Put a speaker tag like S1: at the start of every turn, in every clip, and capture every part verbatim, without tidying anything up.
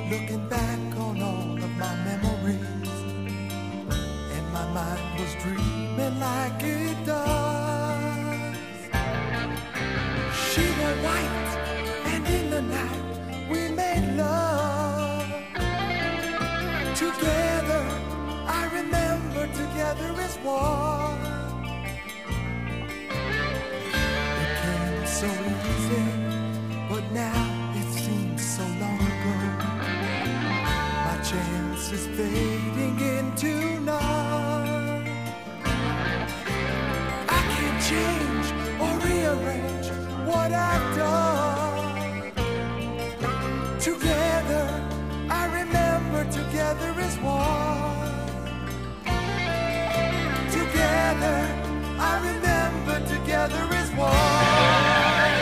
S1: looking back on all of my memories, and my mind was dreaming like it does. She were white, and in the night we made love. Together, I remember together as one. It came so easy, but now it seems so long ago. My chance is fading into none. I can't change or rearrange what I've done. Together, I remember together as one. Together, I remember together as one.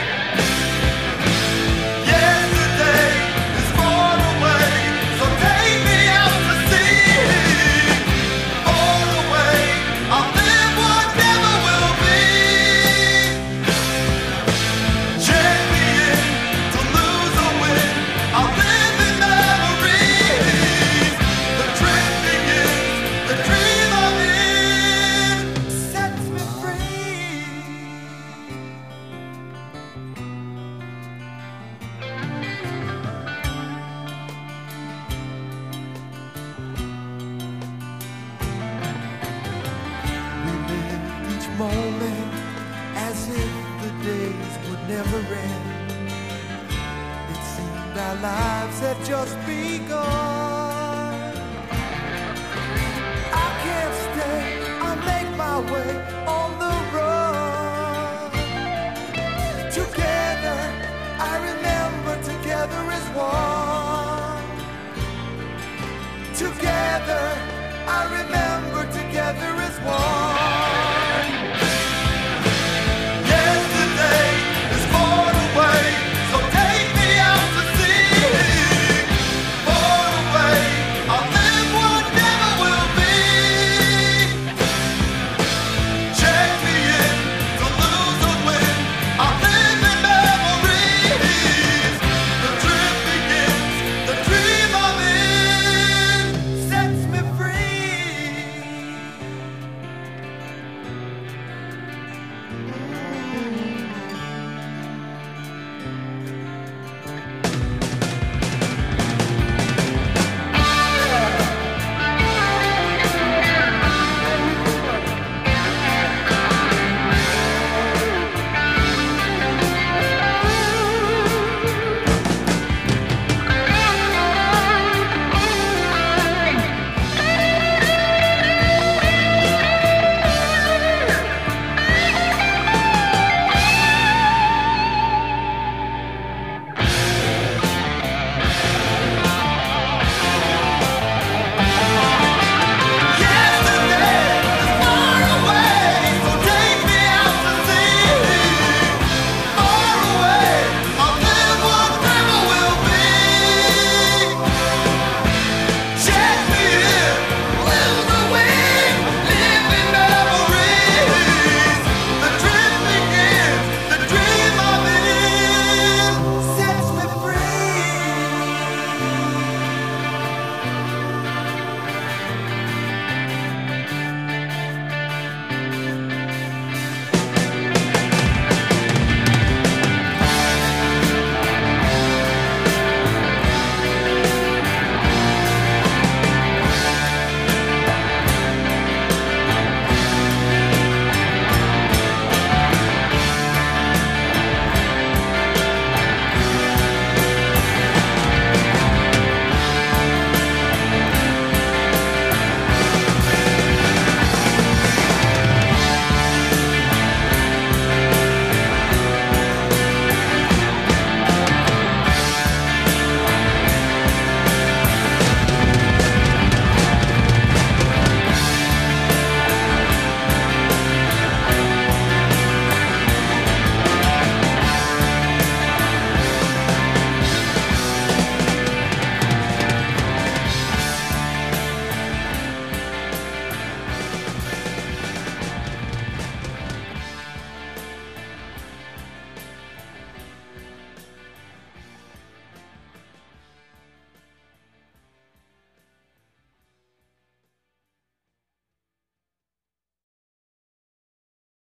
S1: Moment as if the days would never end. It seemed our lives had just begun. I can't stay, I'll make my way on the road. Together, I remember together as one. Together, I remember